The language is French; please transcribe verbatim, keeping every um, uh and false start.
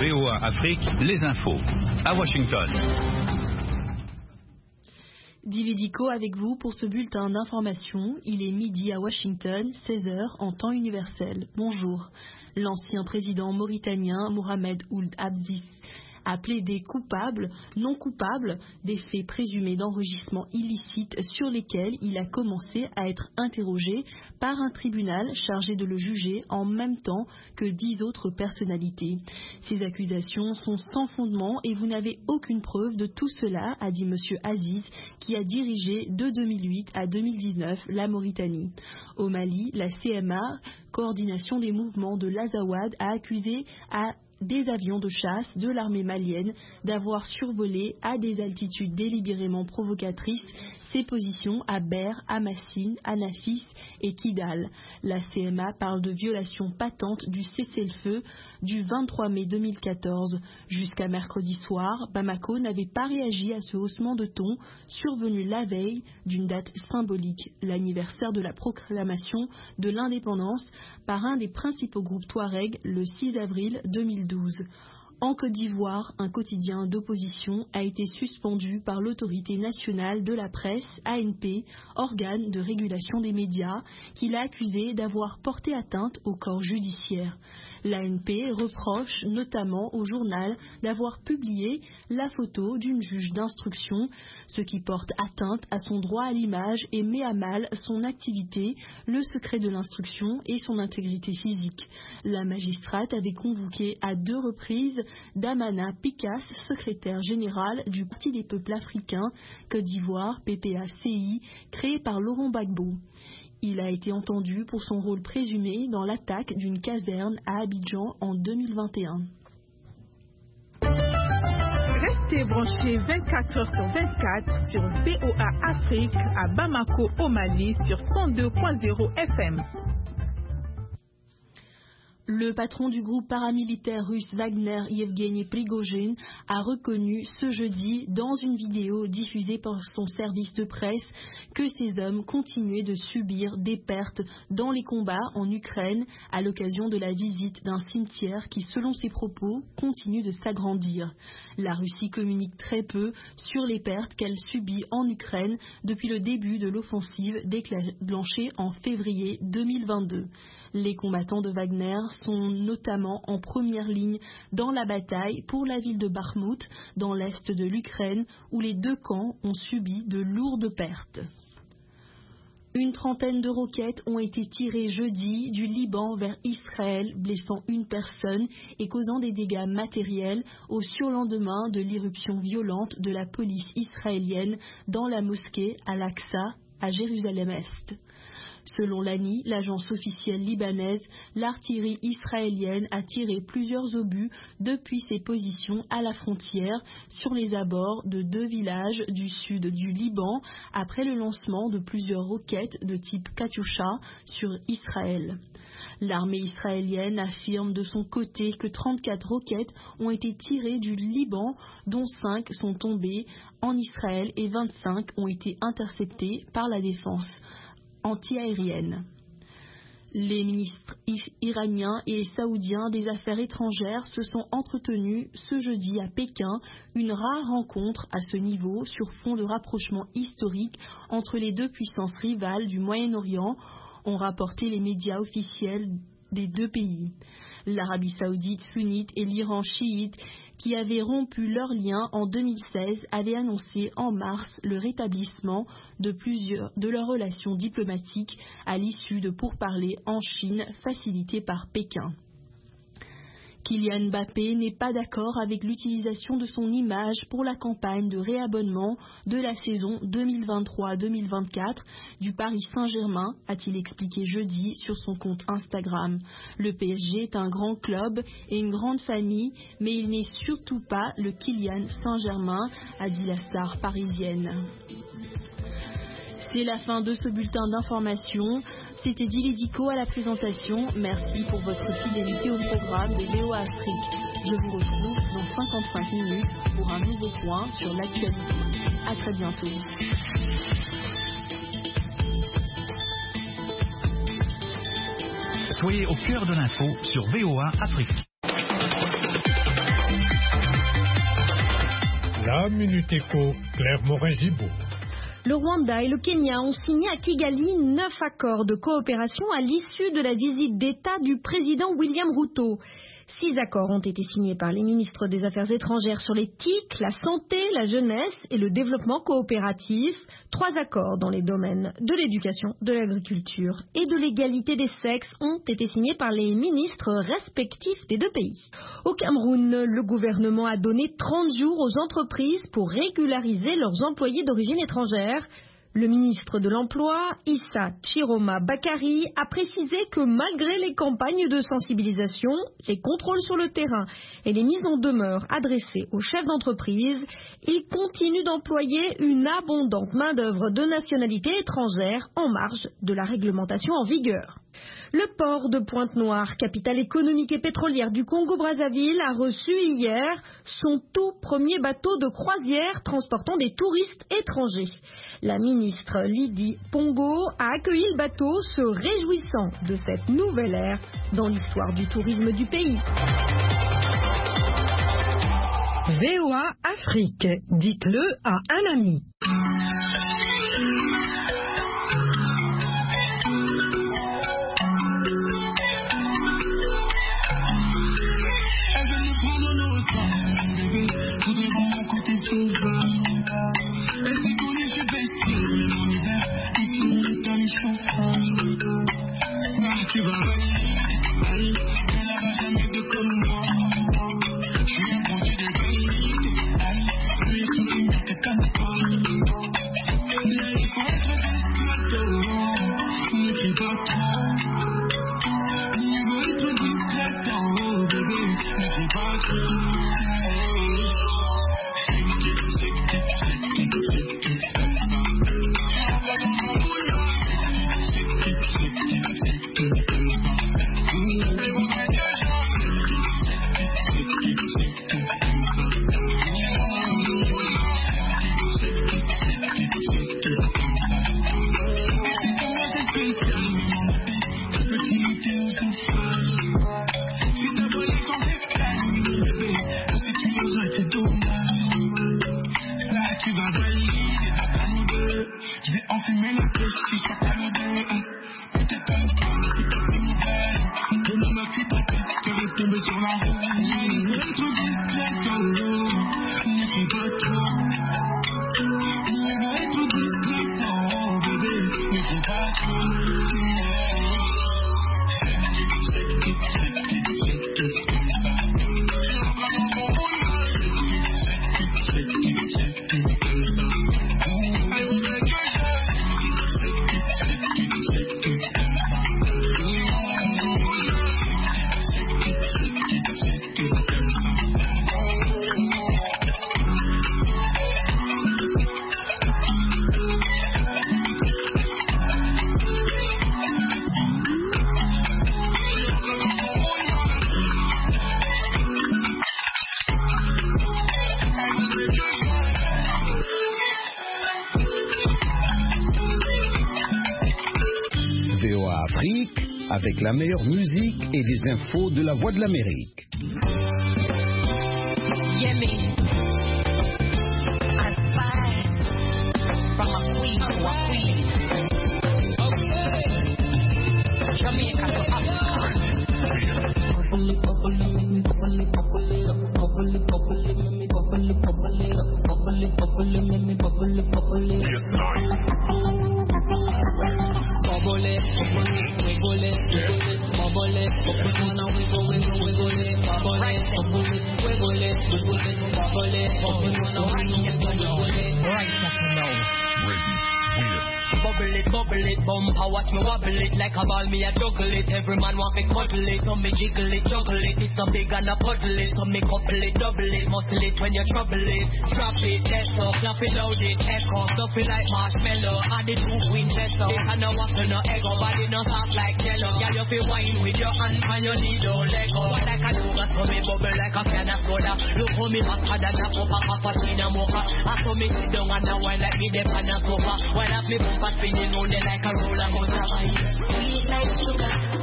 V O A Afrique, les infos. À Washington. Dividico avec vous pour ce bulletin d'information. Il est midi à Washington, seize heures en temps universel. Bonjour. L'ancien président mauritanien Mohamed Ould Abdi a plaidé coupable, non coupable, des faits présumés d'enregistrement illicite sur lesquels il a commencé à être interrogé par un tribunal chargé de le juger en même temps que dix autres personnalités. Ces accusations sont sans fondement et vous n'avez aucune preuve de tout cela, a dit M. Aziz, qui a dirigé de deux mille huit à deux mille dix-neuf la Mauritanie. Au Mali, la C M A, coordination des mouvements de l'Azawad, a accusé à des avions de chasse de l'armée malienne d'avoir survolé à des altitudes délibérément provocatrices ses positions à Ber, Amassine, Anafis et Kidal. La C M A parle de violation patente du cessez-le-feu du vingt-trois mai deux mille quatorze. Jusqu'à mercredi soir, Bamako n'avait pas réagi à ce haussement de ton survenu la veille d'une date symbolique, l'anniversaire de la proclamation de l'indépendance par un des principaux groupes Touareg le six avril deux mille douze. En Côte d'Ivoire, un quotidien d'opposition a été suspendu par l'autorité nationale de la presse, A N P, organe de régulation des médias, qui l'a accusé d'avoir porté atteinte au corps judiciaire. L'A N P reproche notamment au journal d'avoir publié la photo d'une juge d'instruction, ce qui porte atteinte à son droit à l'image et met à mal son activité, le secret de l'instruction et son intégrité physique. La magistrate avait convoqué à deux reprises Damana Picasse, secrétaire général du Parti des peuples africains, Côte d'Ivoire, P P A C I, créé par Laurent Gbagbo. Il a été entendu pour son rôle présumé dans l'attaque d'une caserne à Abidjan en deux mille vingt et un. Restez branchés vingt-quatre heures sur vingt-quatre sur V O A Afrique à Bamako au Mali sur cent deux point zéro F M. Le patron du groupe paramilitaire russe Wagner, Yevgeny Prigojine, a reconnu ce jeudi dans une vidéo diffusée par son service de presse que ces hommes continuaient de subir des pertes dans les combats en Ukraine à l'occasion de la visite d'un cimetière qui, selon ses propos, continue de s'agrandir. La Russie communique très peu sur les pertes qu'elle subit en Ukraine depuis le début de l'offensive déclenchée en février deux mille vingt-deux. Les combattants de Wagner sont notamment en première ligne dans la bataille pour la ville de Bakhmout, dans l'est de l'Ukraine, où les deux camps ont subi de lourdes pertes. Une trentaine de roquettes ont été tirées jeudi du Liban vers Israël, blessant une personne et causant des dégâts matériels au surlendemain de l'irruption violente de la police israélienne dans la mosquée Al-Aqsa à Jérusalem-Est. Selon l'A N I, l'agence officielle libanaise, l'artillerie israélienne a tiré plusieurs obus depuis ses positions à la frontière sur les abords de deux villages du sud du Liban après le lancement de plusieurs roquettes de type Katyusha sur Israël. L'armée israélienne affirme de son côté que trente-quatre roquettes ont été tirées du Liban, dont cinq sont tombées en Israël et vingt-cinq ont été interceptées par la défense antiaérienne. Les ministres iraniens et saoudiens des affaires étrangères se sont entretenus ce jeudi à Pékin, une rare rencontre à ce niveau sur fond de rapprochement historique entre les deux puissances rivales du Moyen-Orient, ont rapporté les médias officiels des deux pays. L'Arabie saoudite sunnite et l'Iran chiite, qui avaient rompu leurs liens en deux mille seize, avaient annoncé en mars le rétablissement de plusieurs de leurs relations diplomatiques à l'issue de pourparlers en Chine facilités par Pékin. Kylian Mbappé n'est pas d'accord avec l'utilisation de son image pour la campagne de réabonnement de la saison deux mille vingt-trois deux mille vingt-quatre du Paris Saint-Germain, a-t-il expliqué jeudi sur son compte Instagram. Le P S G est un grand club et une grande famille, mais il n'est surtout pas le Kylian Saint-Germain, a dit la star parisienne. C'est la fin de ce bulletin d'information. C'était Dividico à la présentation. Merci pour votre fidélité au programme de V O A Afrique. Je vous retrouve dans cinquante-cinq minutes pour un nouveau point sur l'actualité. À très bientôt. Soyez au cœur de l'info sur V O A Afrique. Rwanda, Minute Éco, Claire Morin-Gibaud. Le Rwanda et le Kenya ont signé à Kigali neuf accords de coopération à l'issue de la visite d'État du président William Ruto. Six accords ont été signés par les ministres des Affaires étrangères sur l'éthique, la santé, la jeunesse et le développement coopératif. Trois accords dans les domaines de l'éducation, de l'agriculture et de l'égalité des sexes ont été signés par les ministres respectifs des deux pays. Au Cameroun, le gouvernement a donné trente jours aux entreprises pour régulariser leurs employés d'origine étrangère. Le ministre de l'Emploi, Issa Chiroma Bakari, a précisé que malgré les campagnes de sensibilisation, les contrôles sur le terrain et les mises en demeure adressées aux chefs d'entreprise, il continue d'employer une abondante main-d'œuvre de nationalité étrangère en marge de la réglementation en vigueur. Le port de Pointe-Noire, capitale économique et pétrolière du Congo-Brazzaville, a reçu hier son tout premier bateau de croisière transportant des touristes étrangers. La ministre Lydie Pongo a accueilli le bateau, se réjouissant de cette nouvelle ère dans l'histoire du tourisme du pays. V O A Afrique, dites-le à un ami. Tu vas valider, elle n'aura jamais de comme moi. Je suis un produit de vérité, je suis sur une marque comme toi. Là, il faut être discret, ne fais pas trop. Il faut être discret, oh bébé, ne fais pas trop. Je vais enfumer la pêche si ça t'a l'odeur. Peut-être pas le temps, si t'as des nouvelles. Que l'on m'a fait taper, que reste tombé sur la roue. Être discret, oh, ne fais pas trop. Être discret, oh, bébé, ne fais pas trop. V O A Afrique, avec la meilleure musique et des infos de la Voix de l'Amérique. Bubble it, bubble it, bump, I watch me wobble it like a ball, me a juggle it. Every man want me cuddle it, so me jiggle it, juggle it. It's so big and a puddle it, so me couple it, double it, muscle it when you trouble it. Drop it, test up, clap it, load it, echo, stuff it like marshmallow. Add it to Winchester, it can no waffle, no egg, body no soft like jello. Yeah, you feel wine with your hand and you need no Lego. What I can do, I saw me bubble like a can of soda. Look for me hotter than a cup of cappuccino mocha. I saw me sit down and I wine like me the pan of sofa. When I flip up, spinning on it like a roller coaster. Sweet like sugar,